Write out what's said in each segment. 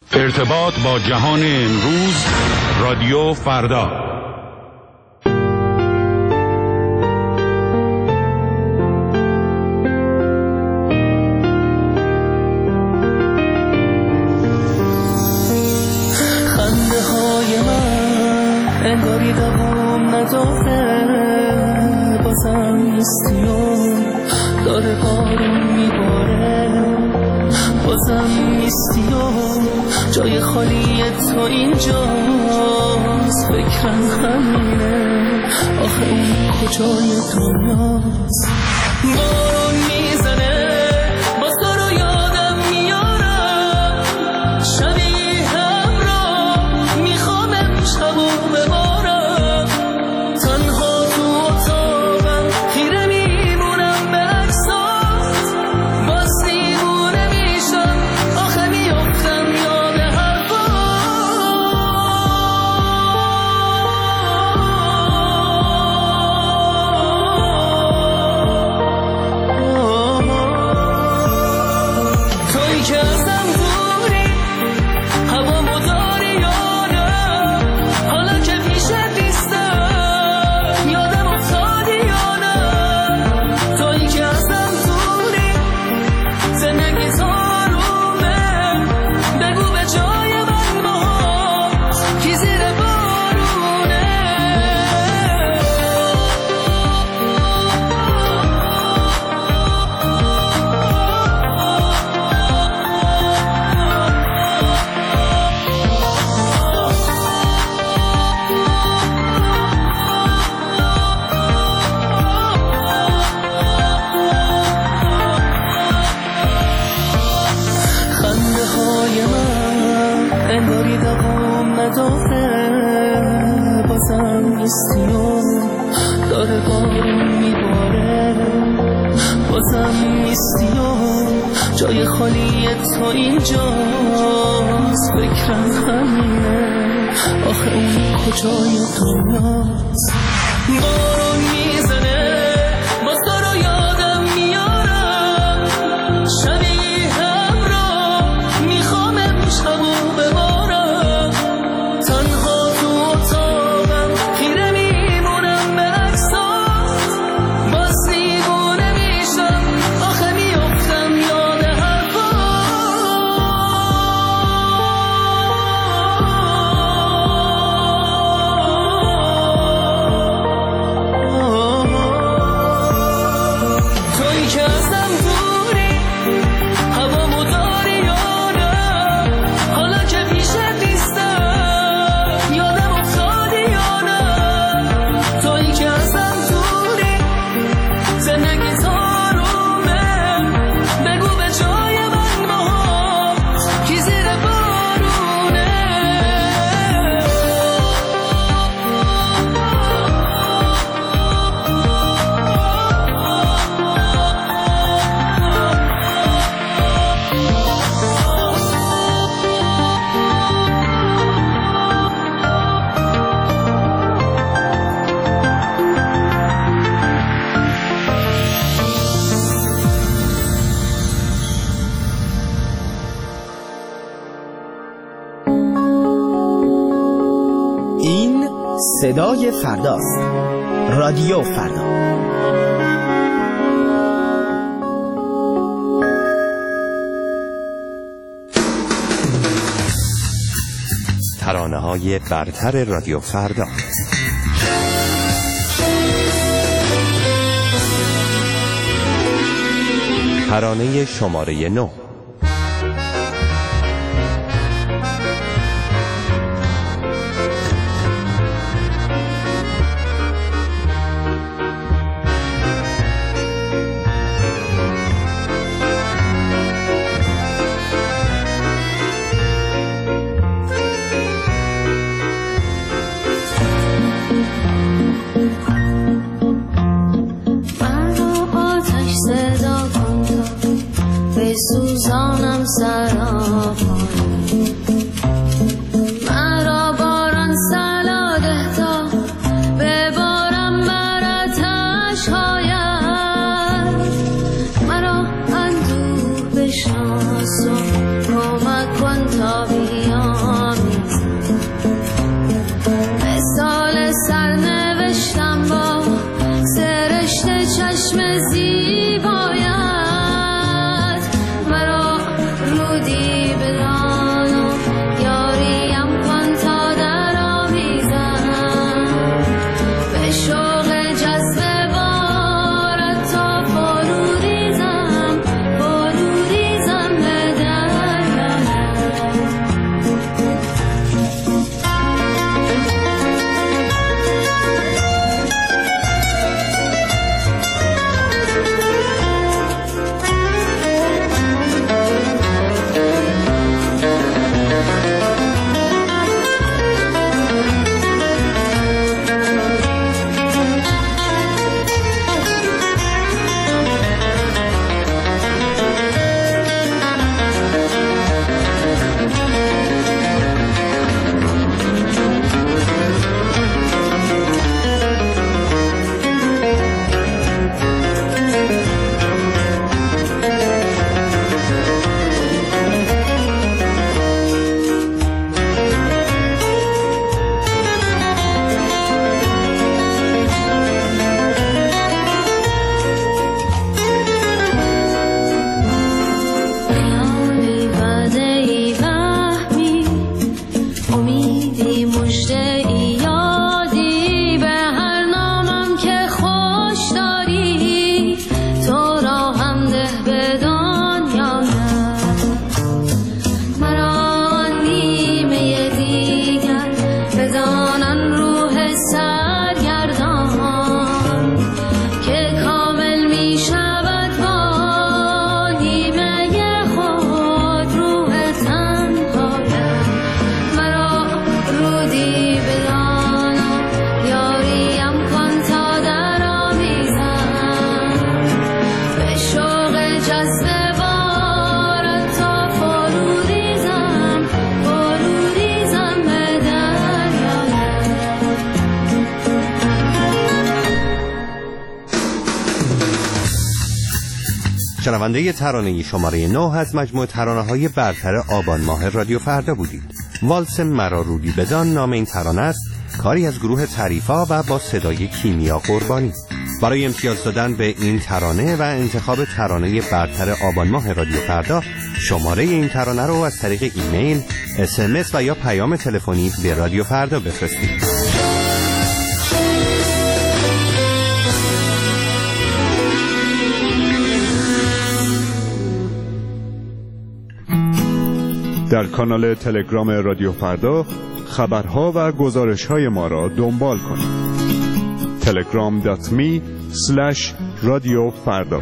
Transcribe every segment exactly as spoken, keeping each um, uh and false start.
ارتباط با جهان امروز، رادیو فردا. خنده های من انگاری دوام نداره، بازم نیستی و داره بارون میباره، بازم نیستی و جای خالی تو اینجاست، فکرم همینه آخه اون کجای دنیاست. بارون میزنه باز تو رو یادم میارم، شبیهم رو میخوام امشب و ببارم، تنها تو اتاقم خیره میمونم به عکسات، باز دیوونه میشم آخه میافتم یاد حرفات. تویی که ازم دوری هوامو داری یادم، حالا که پیشت نیستم یادم افتادی یادم، تویی که ازم دوری زندگی تارومه، بگو به جای من باهات کی زیر بارونه. خنده های من انگاری دوام نداره، بازم نیستی و داره بارون میباره، بازم نیستی و جای خالی تو اینجاست، فکرم همینه آخه اون کجای دنیاست. بارون میزنه باز تو رو یادم میارم، شبیهم رو میخوام امشب و ببارم، تنها تو اتاقم خیره میمونم به عکسات، باز دیوونه میشم آخه میافتم یاد حرفات. تویی که ازم دوری هوامو داری یادم، حالا که پیشت نیستم یادم افتادی یادم، تویی که ازم دوری زندگی تارومه، بگو به جای من باهات کی زیر بارونه. این صدای فرداست. رادیو فردا. ترانه‌های برتر رادیو فردا. ترانه شماره نه. سوز شنونده ترانه شماره نه از مجموعه ترانه‌های برتر آبان ماه رادیو فردا بودید. والس مرا رودی بدان نام این ترانه است، کاری از گروه تعریفا و با صدای کیمیا قربانی. برای امتیاز دادن به این ترانه و انتخاب ترانه برتر آبان ماه رادیو فردا، شماره این ترانه رو از طریق ایمیل، اس ام اس و یا پیام تلفنی به رادیو فردا بفرستید. در کانال تلگرام رادیو فردا خبرها و گزارش‌های ما را دنبال کنید. تلگرام دات می اسلش رادیو فردا.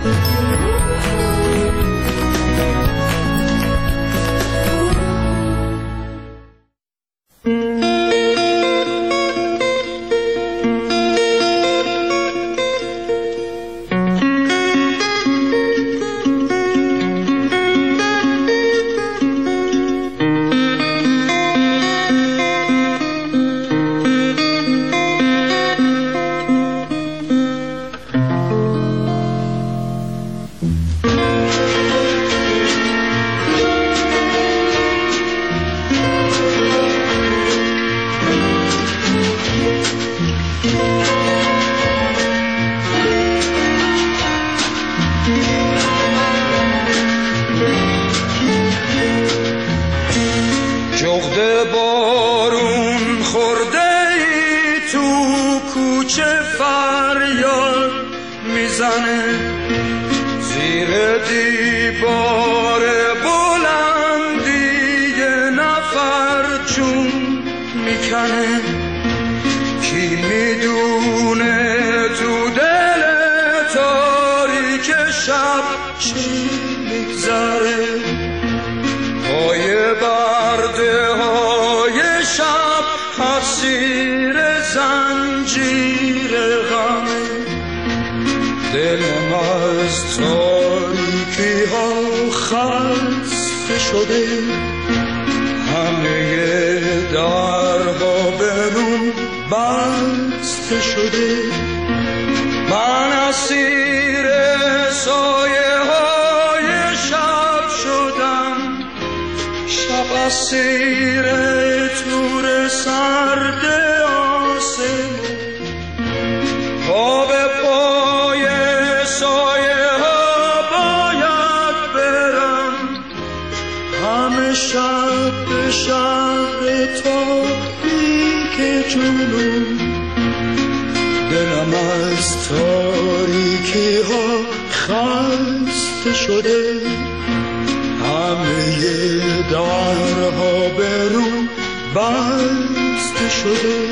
همه شب به شهر تاریک جنوب، دلم از تاریکی ها خسته شده، همه درها به رو بسته شده.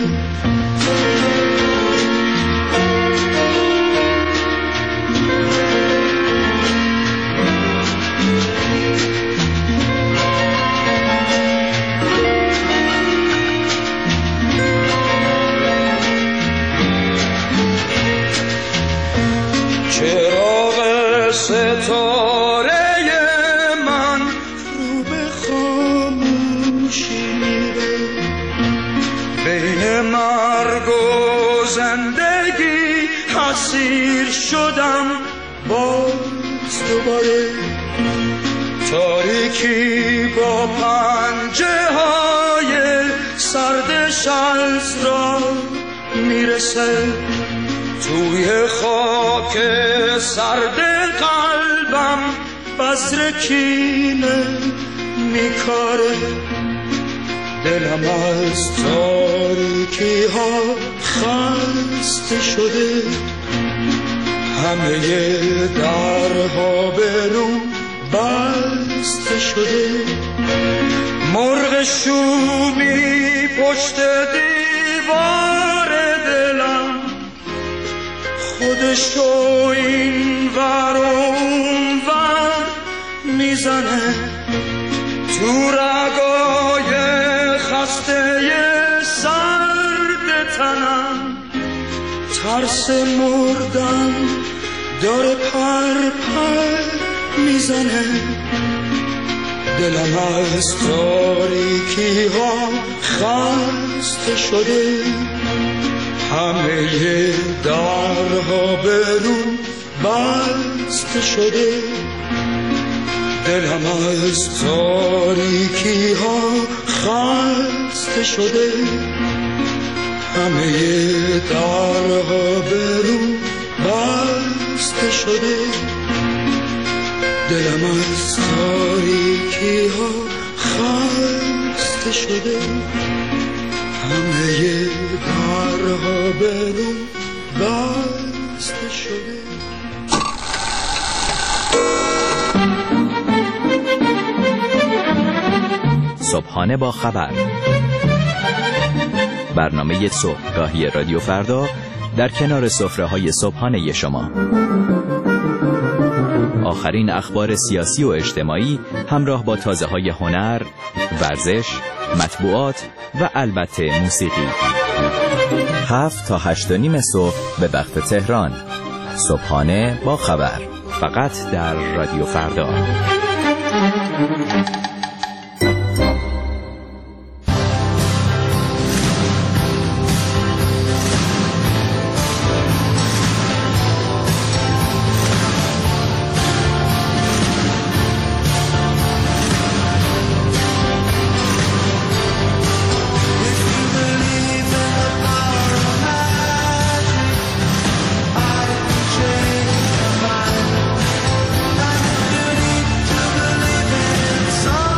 چراغ ستاره من رو به خاموشی میره، بین مرگ و زندگی اسیر شدم باز دوباره. تاریکی با پنجه های سردش از را میرسه، توی خاک سرد قلبم بذر کینه میکاره. دلم از تاریکی ها خسته شده، همه درها به رو بسته شده. مرغ شومی پشت دیوار دلم خودشو این ور و اون ور میزنه، تو رگای خسته سرد تنم ترس مردن داره پر پر میزنه. دلم از تاریکی ها خسته شده، همه درها به رو بسته شده. دلم از تاریکی ها خسته شده، همه درها به رو بسته شده. دلم از تاریکی ها خسته شده، همه درها به رو بسته شده. صبحانه با خبر، برنامه صبحگاهی رادیو فردا در کنار سفره‌های صبحانه شما. آخرین اخبار سیاسی و اجتماعی همراه با تازه‌های هنر، ورزش، مطبوعات و البته موسیقی. هفت تا هشت و نیم صبح به وقت تهران. صبحانه با خبر، فقط در رادیو فردا. Some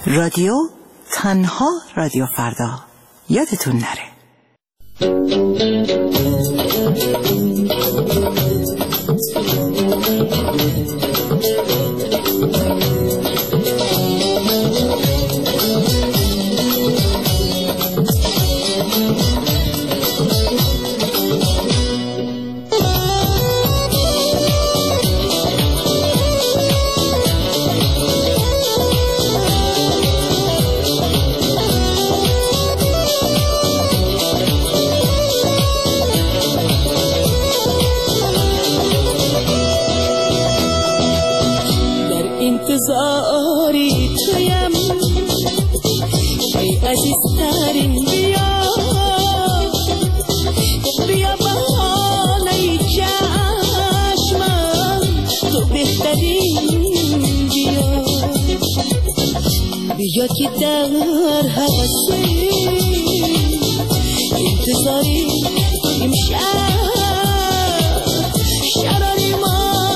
رادیو تنها رادیو فردا، یادتون نره. انتظاری تویم ای عزیزترین، بیا بیا بهانه چشمم، تو بهترین، بیا بیا که در حوثی انتظاری امشب شراری ما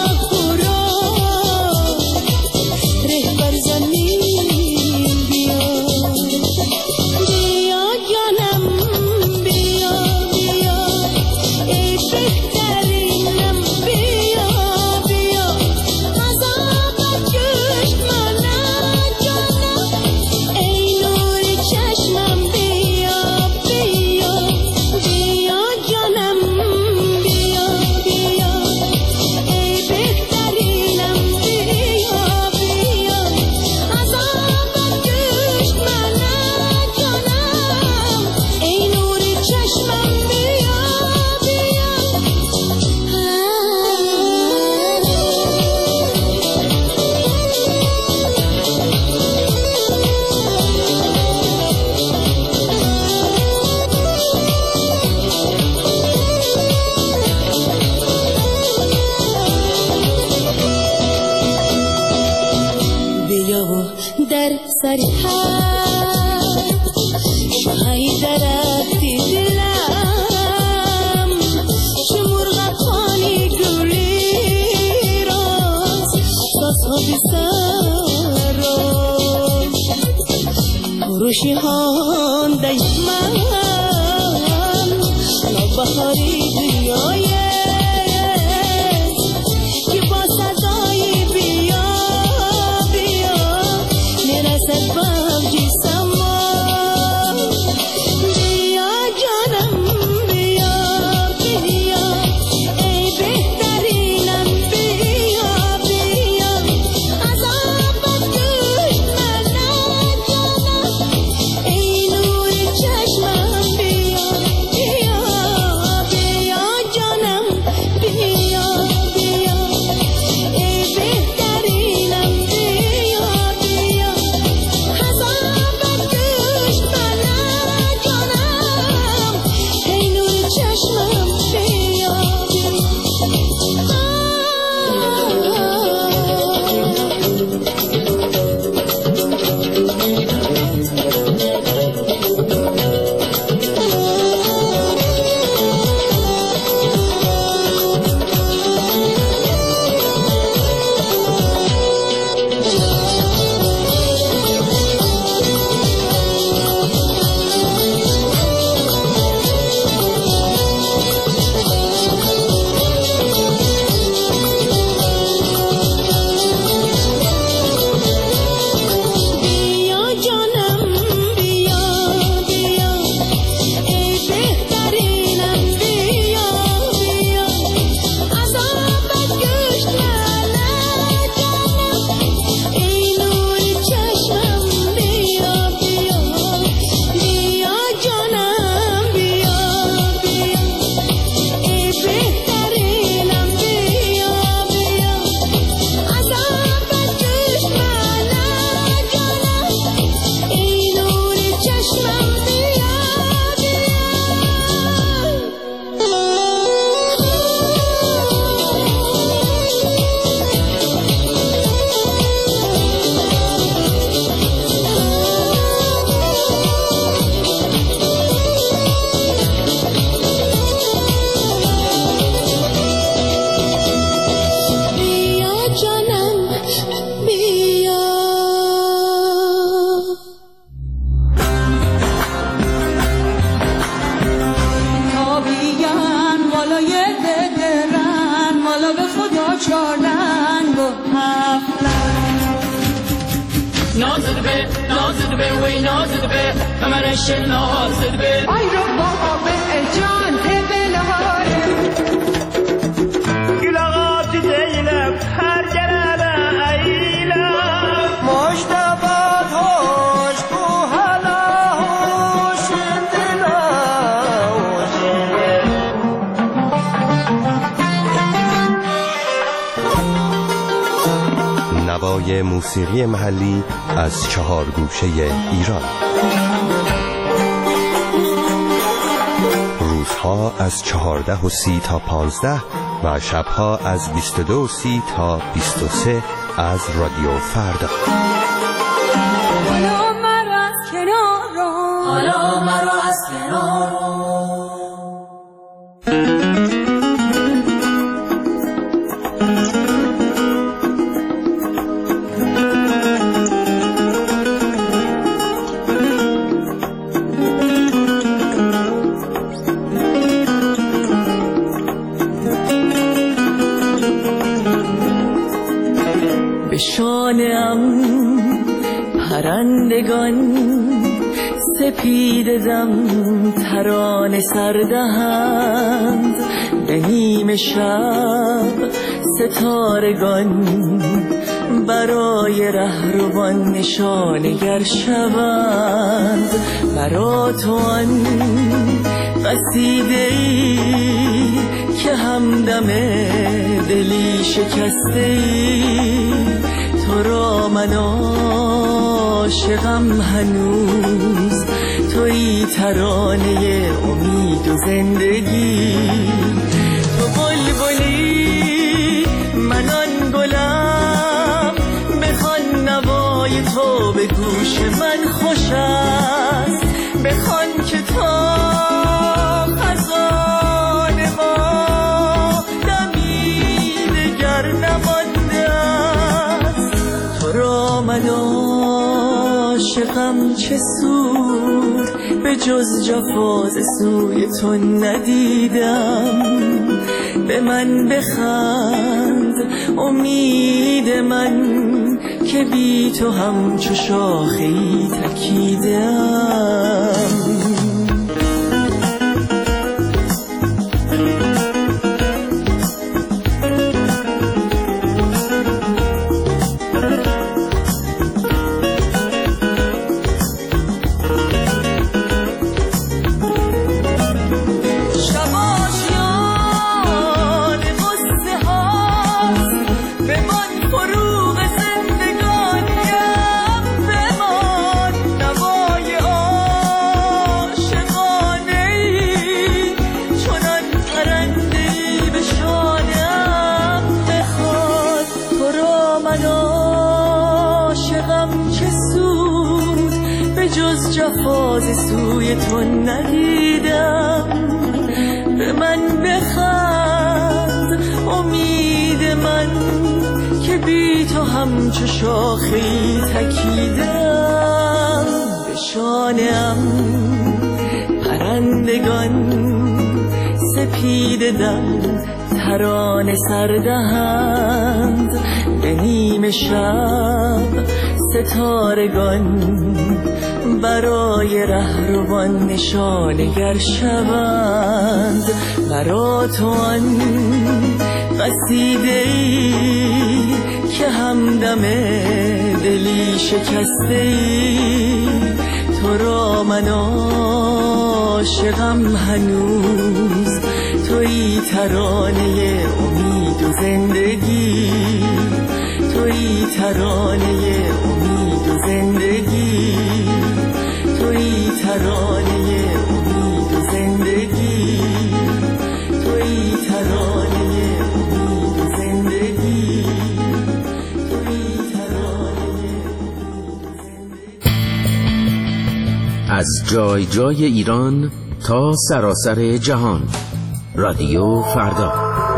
در سری هست شوهای درختی دلم، چه مرغ خانی گلی راست ساسا بی سر راست پروشی هانده من نوبهاری بیایه که با صدای بیا Hazar نازد به وی نازد به کمرش نازد به ای رو بابا به جان تبلهاره گلغات دیلم هر جنبه ایلم مشتبات هوش کو حالا هوش دلا نوای موسیقی محلی از چهار گوشه ایران. روزها از چهارده و سی تا پانزده و شبها از بیست و دو و سی تا بیست و سه از رادیو فردا. حالا مرا از کنار حالا مرا از کنار شانم پرندگان سپید دم ترانه سردهند به نیم شب ستارگان برای رهروان نشانگر شوند. برا تو آن قصیده‌ای که همدم دلی شکسته‌ای تو را من عاشقم هنوز تویی ترانه امید و زندگی. تو بلبلی من آن گلم بخوان نوای تو به گوش من خوش است بخوان که تا خزان ما دمی دگر نمانده است. تو را من عاشقم چه سود به جز جفاز سوی تو ندیدم. به من بخند امید من که بی تو همچو شاخه‌ای تکیدم. جفاز سوی تو ندیدم. به من بخند امید من که بی تو همچو شاخه‌ای تکیدم. به شانه‌ام پرندگان سپید دم ترانه سردهند به نیم شب ستارگان برای رهروان نشانگر شوند. برا تو آن قصیده‌ای که همدم دلی شکسته‌ای تو را من عاشقم هنوز تویی ترانه امید و زندگی. تویی ترانه امید و زندگی. تویی ترانه امید و زندگی. تویی ترانه امید و زندگی. تویی ترانه امید و زندگی. از جای جای ایران تا سراسر جهان، رادیو فردا.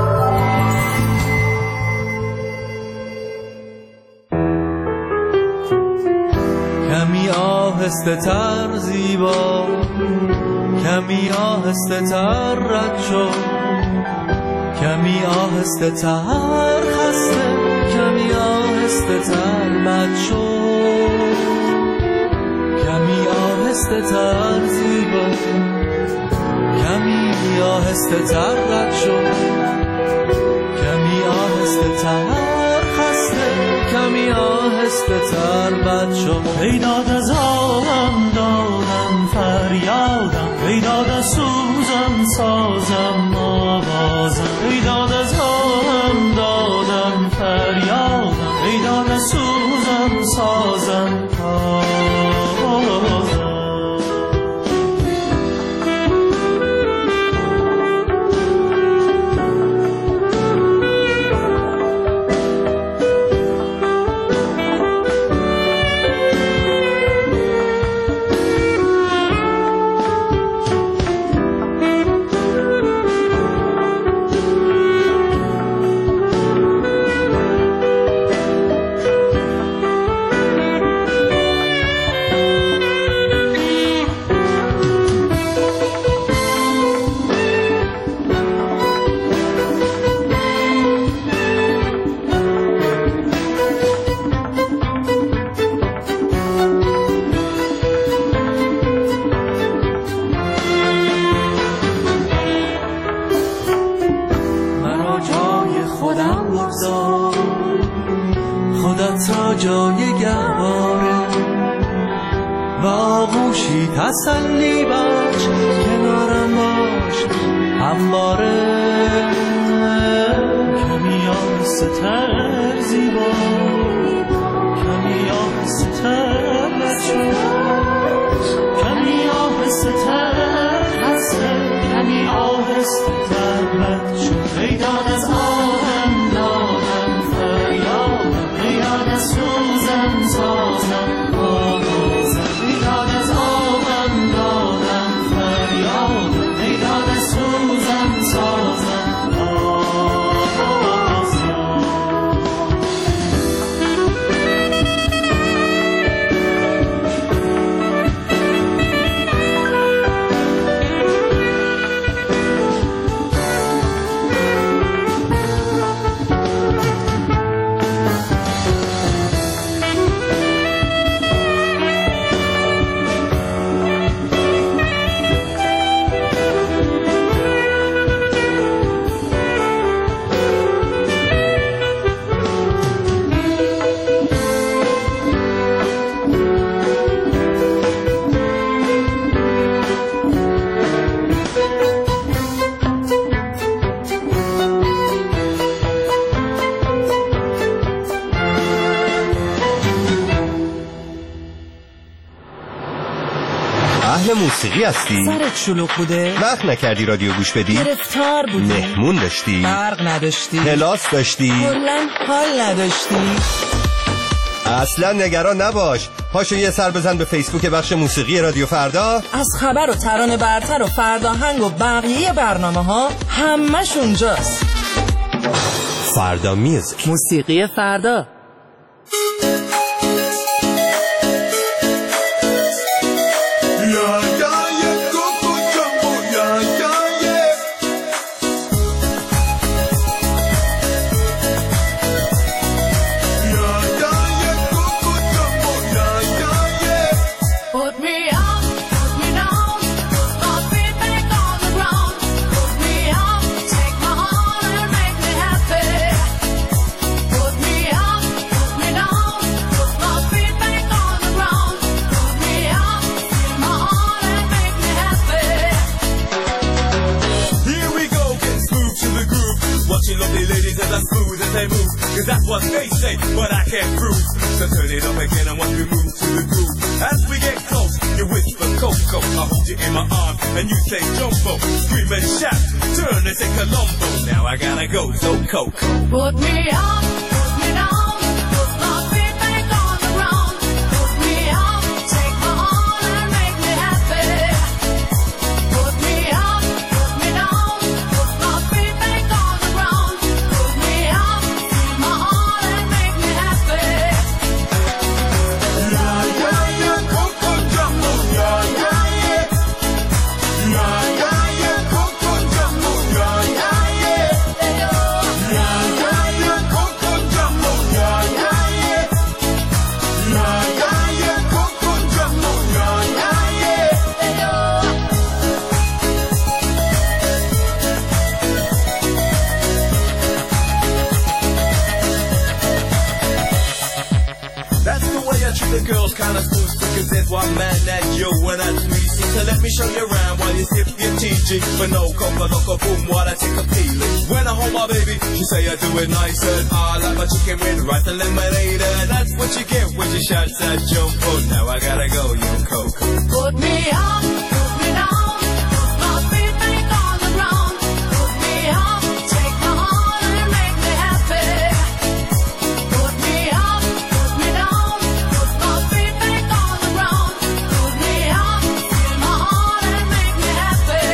کمی آهسته تر زیبا، کمی آهسته تر رد شو، کمی آهسته تر خسته، کمی آهسته تر بد شو. آهسته تر زیبا، کمی آهسته تر رد شد، کمی آهسته تر خسته، کمی آهسته تر بد شد. ای داد از آدم دادم فریادم، ای داد از سوزم سازم آوازم، ای داد از آدم دادم فریادم، ای داد از سوزم سازم آوازم. جای گهواره و آغوشی تسلی بخش، کنارم باش همواره. کمی آهسته تر زیبا، کمی آهسته تر بچه، کمی آهسته تر خسته، کمی آهسته تر بچه. ای داد از آدم دادم فریادم، ای داد از سوزم سازم آوازم، ای داد از آدم دادم فریادم، ای داد از سوزم سازم آوازم. اهل موسیقی هستی؟ سرت شلوغ بوده؟ وقت نکردی رادیو گوش بدی؟ گرفتار بودی؟ مهمون داشتی؟ برق نداشتی؟ کلاس داشتی؟ کلاً حال نداشتی؟ اصلا نگران نباش، پاشو یه سر بزن به فیسبوک بخش موسیقی رادیو فردا. از خبر و ترانه برتر و فرداهنگ و بقیه برنامه ها همش اونجاست. فردا میوزیک، موسیقی فردا. That's what they say, but I can't prove. So turn it up again and watch me move to the groove. As we get close, you whisper Coco. I hold you in my arms and you say Jumbo. Scream and shout, turn and say Columbo. Now I gotta go, so Coco. Put me up, put me down, put my feet back on the ground. Put me up, take my heart and make me happy. Put me up, put me down, put my feet back on the ground. Put me up, feel my heart and make me happy. Yeah, yeah, yeah, Coco Jumbo. Yeah, yeah, yeah. Yeah, yeah, yeah, Coco Jumbo. Yeah, yeah, yeah. Yeah, yeah, yeah, Coco my spoons to consent while man at you when I squeeze you. So let me show you around while you sip your T G. For no coca, loca, boom, while I take a peeling. When I hold my baby, she say I do it nice and I like my chicken with rice and lemonade. And that's what you get when you shots at Jumbo. Now I gotta go, you Coco. Put me up, put me down, put my feet back on the ground. Put me up, take my heart and make me happy. Put me up, put me down, put my feet back on the ground. Put me up, fill my heart and make me happy.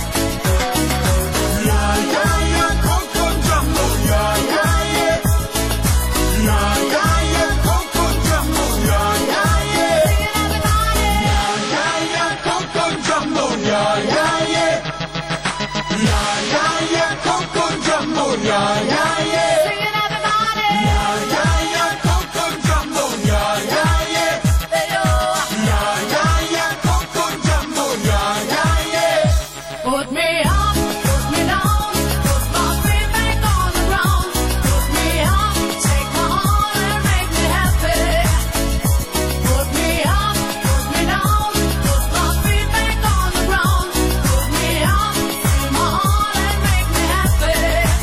Yeah, yeah, yeah, Coco Jumbo, yeah, yeah, yeah. Yeah, yeah, yeah, Coco Jumbo, yeah, yeah, yeah. Yeah, yeah, yeah, Coco Jumbo, yeah, yeah, yeah. Yeah, yeah, yeah, Coco Jumbo, yeah, yeah, yeah. Yeah, yeah, yeah, Coco Jumbo, yeah, yeah, yeah. Yeah, yeah, yeah, Coco Jumbo, yeah, yeah, yeah. Put me up, put me down, put my feet back on the ground. Put me up, take my heart and make me happy. Put me up, put me down, put my feet back on the ground. Put me up, fill my heart and make me happy.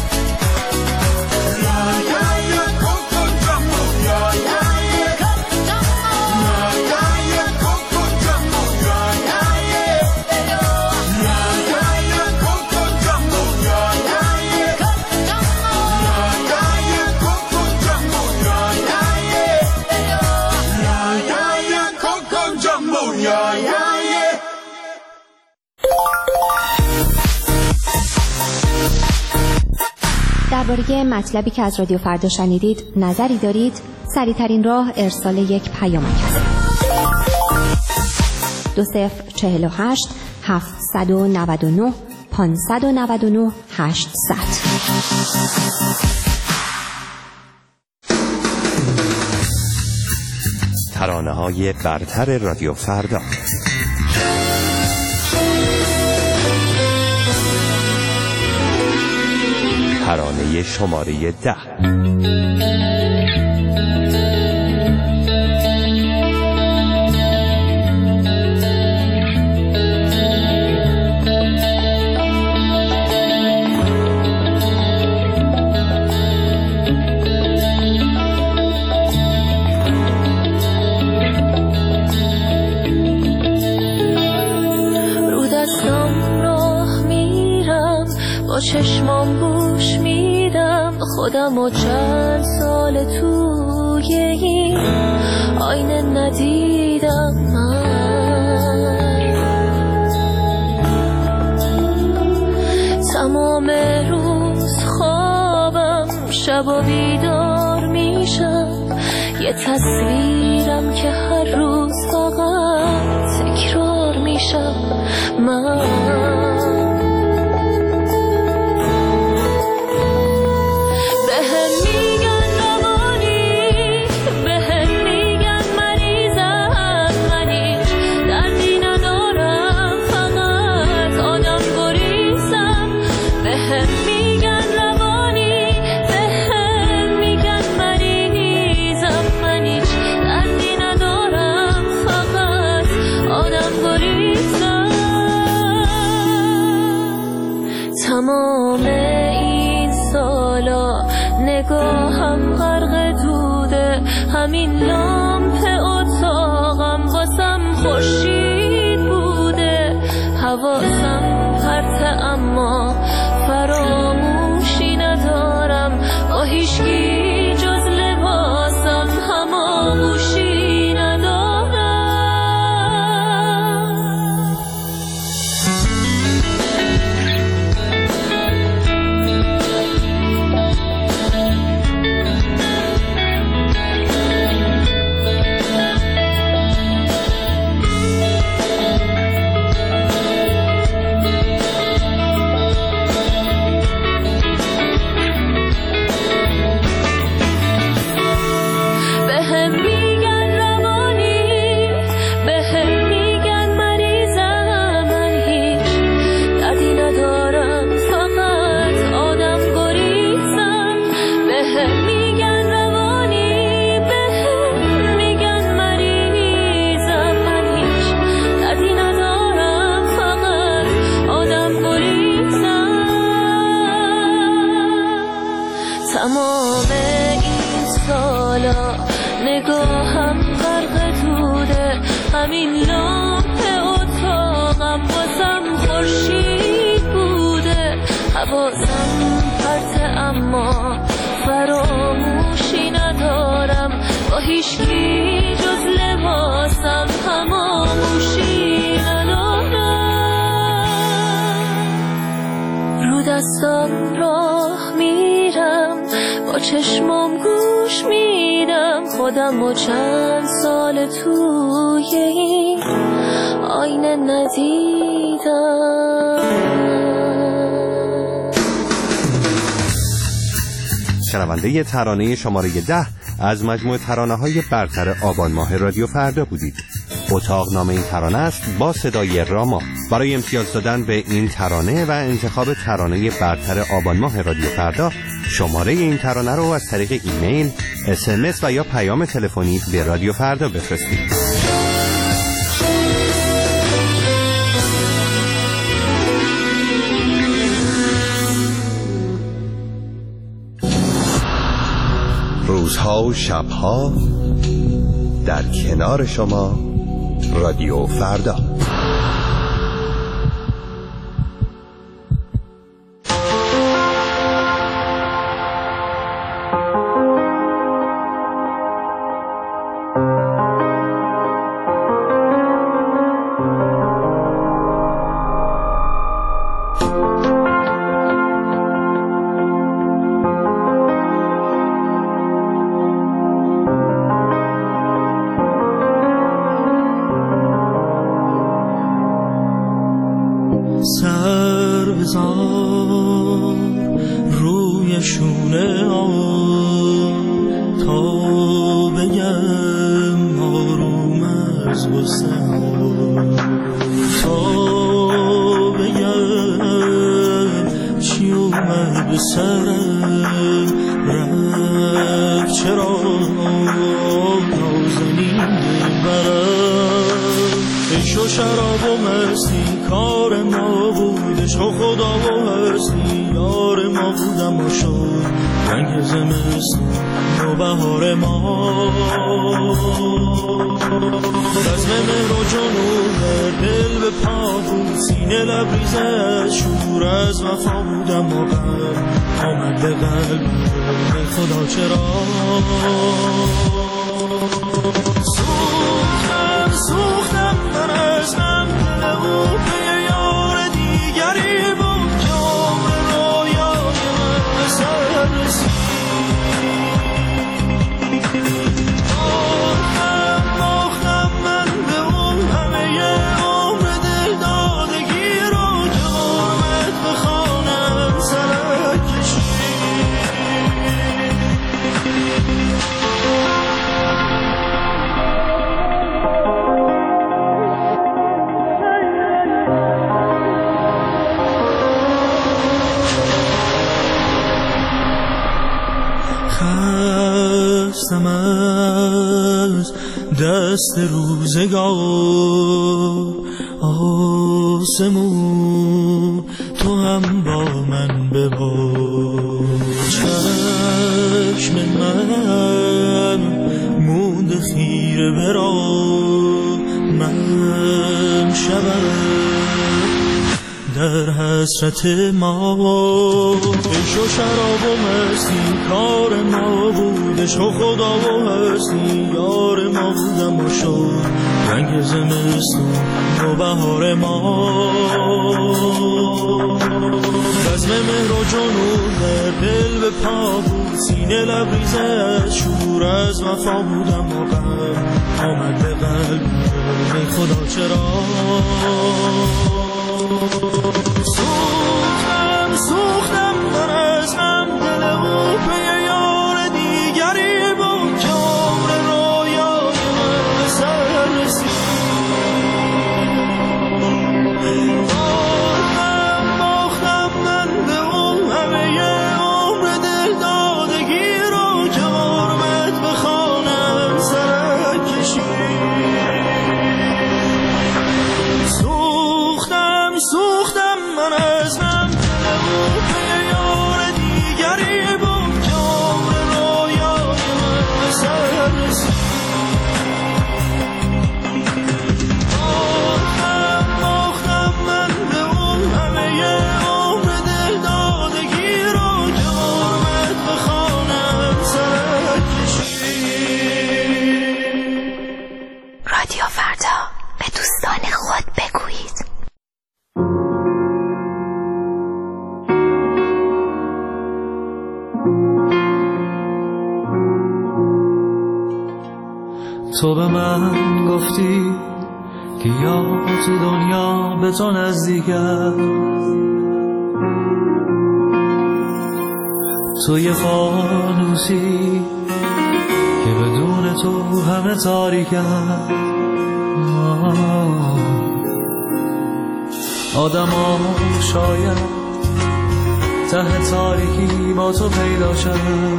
Yeah, yeah, yeah, Coco Jumbo, yeah, yeah, yeah. Yeah, yeah, yeah, Coco Jumbo, yeah, yeah, yeah. Yeah, yeah, yeah, Coco Jumbo, yeah, yeah, yeah. Yeah, yeah, yeah, Coco Jumbo, yeah, yeah, yeah. Yeah, yeah, yeah, Coco Jumbo, yeah, yeah, yeah. درباره مطلبی که از رادیو فردا شنیدید نظری دارید؟ سریع‌ترین راه ارسال یک پیامک است. دو صفر چهل و هشت هفتصد و نود و نه پانصد و نود و نه هشتصد. ترانه‌های برتر رادیو فردا. ترانه شماره ده. رو دستم راه میرم با چشمام گوش میدم خودم و چند سال توی این آینه ندیدم من. تمام روز خوابم شب و بیدار میشم یه تصویرم که هر روز فقط تکرار میشم من. تمام این سالا نگاهم غرق دوده همین لامپ اتاقم واسم خورشید بوده حواسم پرته اما فراموشی ندارم با هیچکی جز لباسم هماغوشی ندارم. همین لامپ اتاقم واسم خورشید بوده. حواسم پرته اما فراموشی ندارم، با هیچکی جز لباسم هماموشی ندارم. رو دستم راه میرم، با چشمام گوش میدم، خودم و چند سال توی این آینه ندیدم. شنونده ترانه شماره ده از مجموعه ترانه‌های برتر آبان ماه رادیو فردا بودید. اتاق نام این ترانه است با صدای راما. برای امتیاز دادن به این ترانه و انتخاب ترانه برتر آبان ماه رادیو فردا، شماره این ترانه رو از طریق ایمیل، اس ام اس و یا پیام تلفنی به رادیو فردا بفرستید. روزها و شبها در کنار شما رادیو فردا. سر بزار روی شونه آن تا بگم آروم از غصه تا بگم چی اومد به سرم رفت چرا نازنین برم عشق و شراب و مستی کار ما بودش و خدا و هستی یار ما بودم و شد رنگ زمستون و بهار ما بزم مهر و جنون دل به پا بود سینه لبریزه از شور از وفا بودم و غم آمد به قلب خدا چرا سوختم سوختم برستم دل او به یار دیگری بود که عمر رویای من به سر رسید باختم باختم من به اون همه عمر دل دادگی رو که غربت به خانم سرک کشید خستم از دست روزگار آسمون تو هم با من ببار چشم من موند خیره برا من شبم در حسرت ما عشق و شراب و مستی کار ما بودش و خدا و هستی یار ما بودم و شد رنگ زمستون و بهار ما بزم مهر و جنون در دل به پا بود سینه لبریزه از شور از وفا بودم و غم آمد به قلب خدا چرا سوختم سوختم برستم دل او به یار دیگری بود که عمر رویای من به سر رسید باختم باختم من به اون همه عمر دل دادگی رو که غربت به خانم سرک کشید سوختم سوختم تو به من گفتی که یا تو دنیا به تو نزدیکم، تو یه فانوسی که بدون تو همه تاریکم. آدم ها شاید ته تاریکی با تو پیدا شد،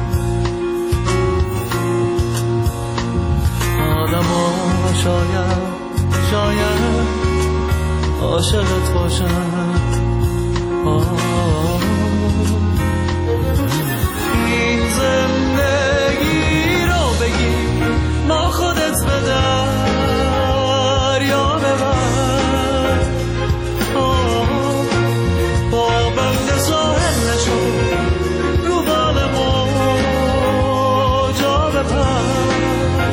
آدم ها شاید شاید عاشقت باشن. این زندگی رو بگی ما خودت به دریا ببر، با بند ساحل نشو رو بال موجا بپر.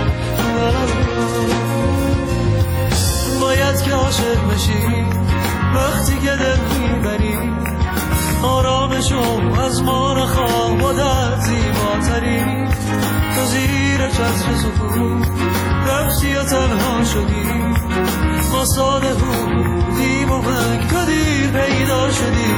باید که عاشق بشی وقتی که دل میبری، آرامشو از ما نخواه و در زیباتری. تو زیر چتر سکون رفتی و تنها شدی، ما ساده بودیم و من کدیر پیدا شدی.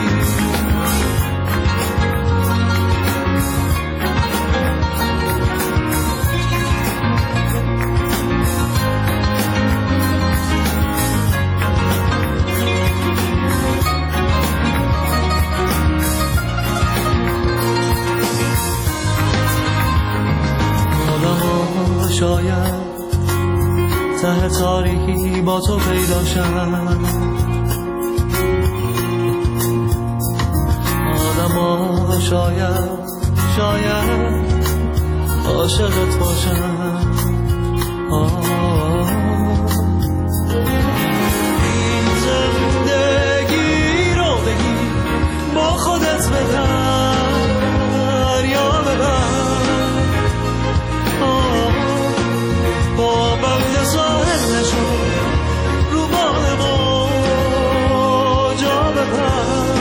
شاید ته تاریکی با تو پیدا شد، آدم ها شاید شاید عاشقت باشن. این زندگی رو بگی با خودت به دریا ببر، با بند ساحل نشو رو بال موجا بپر.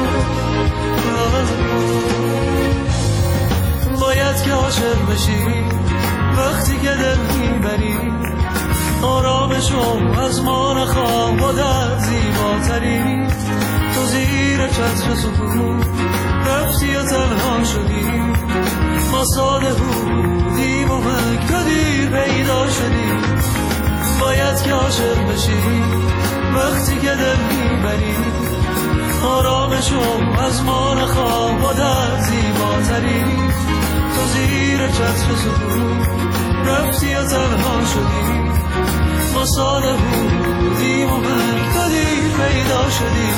باید که عاشق بشی وقتی که دل میبری، آرامشو از ما نخواه و در زیباتری. تو زیر چتر سکون رفتی و تنها شدی، ما ساده بودیم و من کدیر پیدا شدی. باید که عاشق بشی وقتی که دل میبری، آرامشو از ما نخواه و در زیباتری. تو زیر چتر سکون رفتی و تنها شدی، ما ساده بودیم و من کدیر پیدا شدی.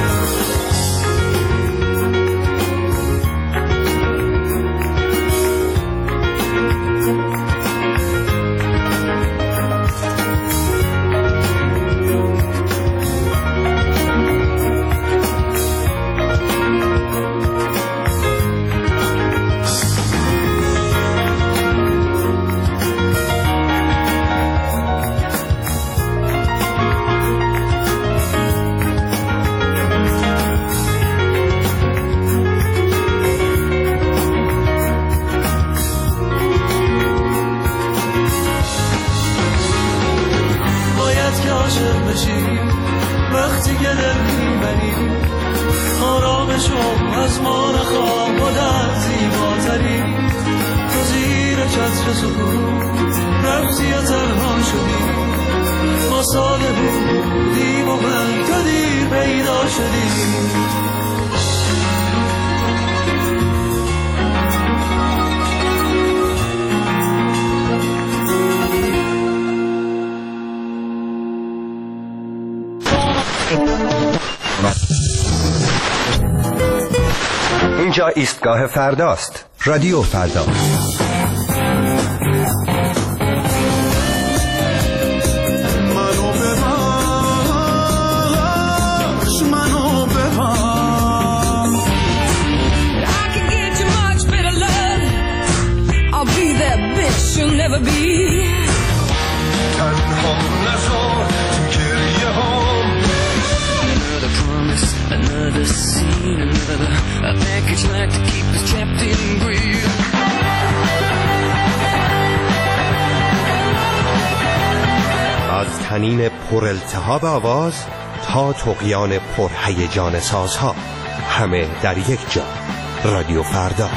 وقتی که دل میبری، آرامشو از ما نخواه و در زیباتری. تو زیر چتر سکون رفتی و تنها شدی، ما ساده بودیم و من کدیر پیدا شدی. اینجا ایستگاه فرداست. رادیو فردا. منو ببخش، منو ببخش. I can get you much better love. I'll be that bitch you'll never be. تنها نذار تو گریه هام. Another promise, another scene, another a package like to keep us trapped in grief. تنین پرالتهاب آواز تا طغیان پرهیجان سازها، همه در یک جا. رادیو فردا.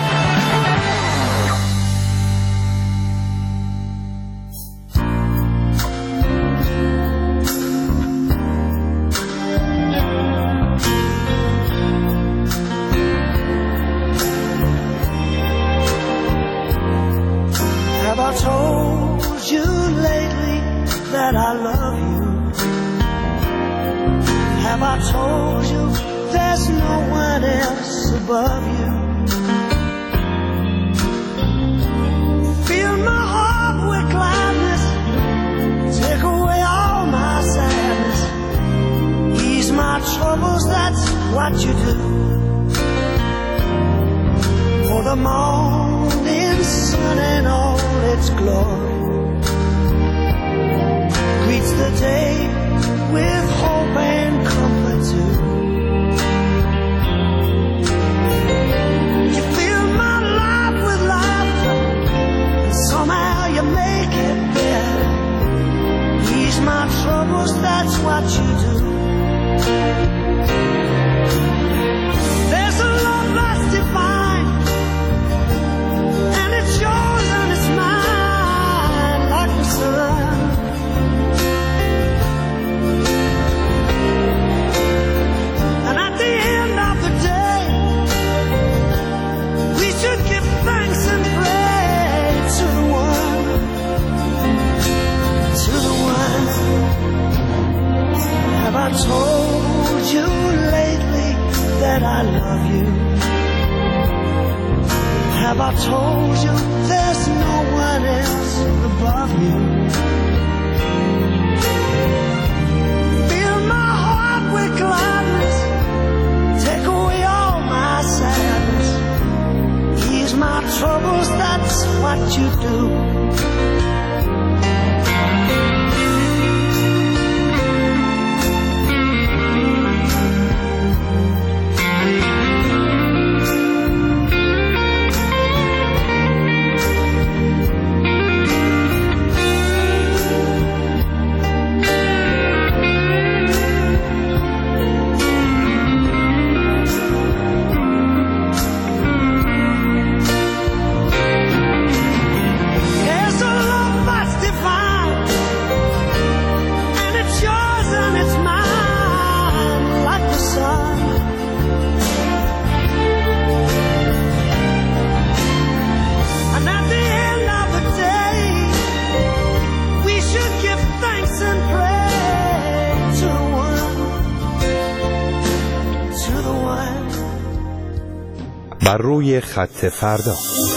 بر روی خط فردا.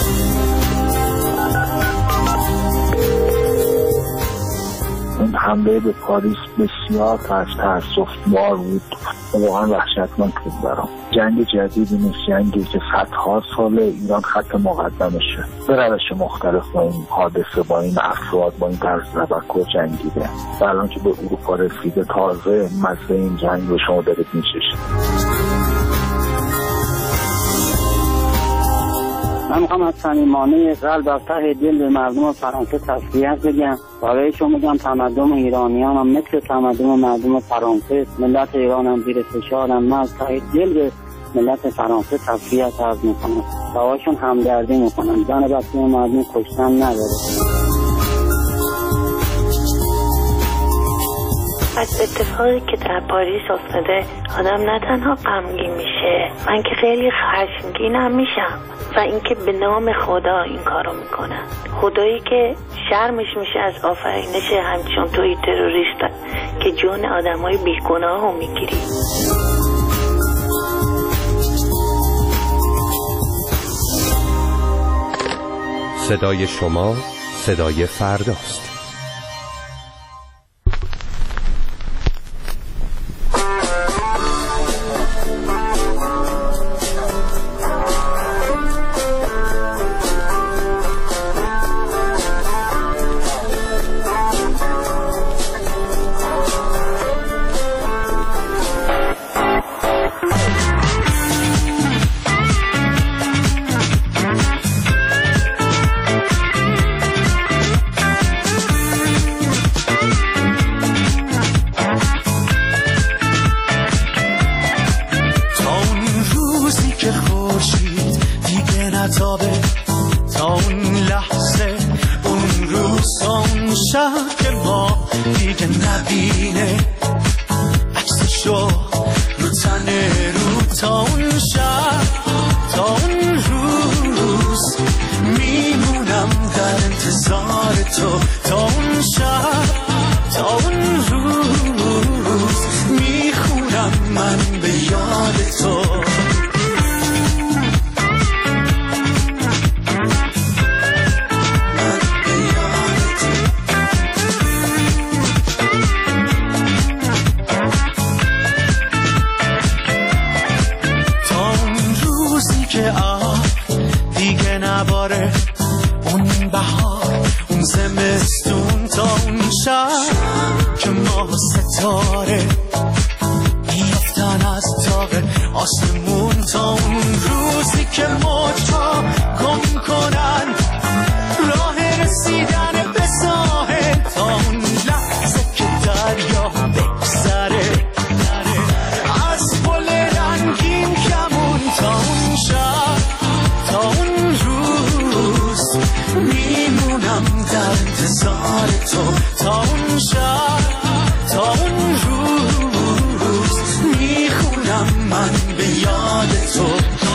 این حمله به پاریس بسیار تأسف‌بار بود، واقعا وحشتناک بود برام. جنگ جدیدی نیست، جنگی که صدها سال ایران خط مقدمشه، به روش مختلف با این حادثه، با این افراد، با این طرز تفکر جنگیده و الان که به اروپا رسیده تازه مزه این جنگ رو شما دارید می‌چشید. من میخوام از صمیمانه قلب از ته دل به مردم فرانسه تسلیت بگم. برایشون میگم تمدن ایرانیان هم مثل تمدن مردم فرانسه، ملت ایران هم زیر فشارن. من از ته دل به ملت فرانسه تسلیت عرض میکنم، برایشون همدردی میکنم. زن بچه مردم کشتن نداره. از اتفاقی که در پاریس افتاده آدم نه تنها غمگین میشه، من که خیلی خشمگینم میشم. و اینکه به نام خدا این کارو میکنن، خدایی که شرمش میشه از آفرینش همچون توی تروریست که جون آدمای بیگناه رو میگیری. صدای شما صدای فرداست. ستاره میافتن از تاق آسمون تا اون روزی که موجا گم کنن راه رسیدن به ساحل تا اون لحظه که دریا بگذره از پل رنگین کمون تا اون شب تا اون روز میمونم در انتظار تو تا اون شب تا اون روز میخونم من به یاد تو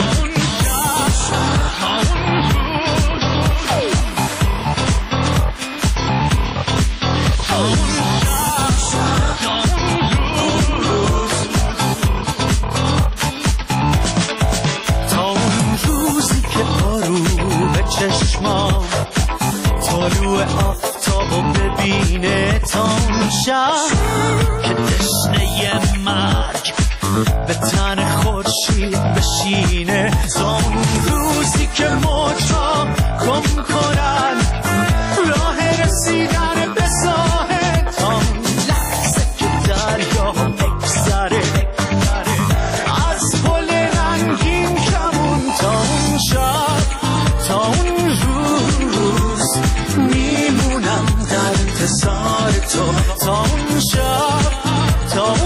چشمام طلوع آفتابو ببینه تا اون شب که تشنه مرگ به تن خورشید بشینه تا اون روزی که موجا گم کنن راه رسیدن به ساحل تا اون لحظه که دریا بگذره از پل رنگین کمون تا اون شب تا اون روز میمونم در انتظار تو تا اون شب تا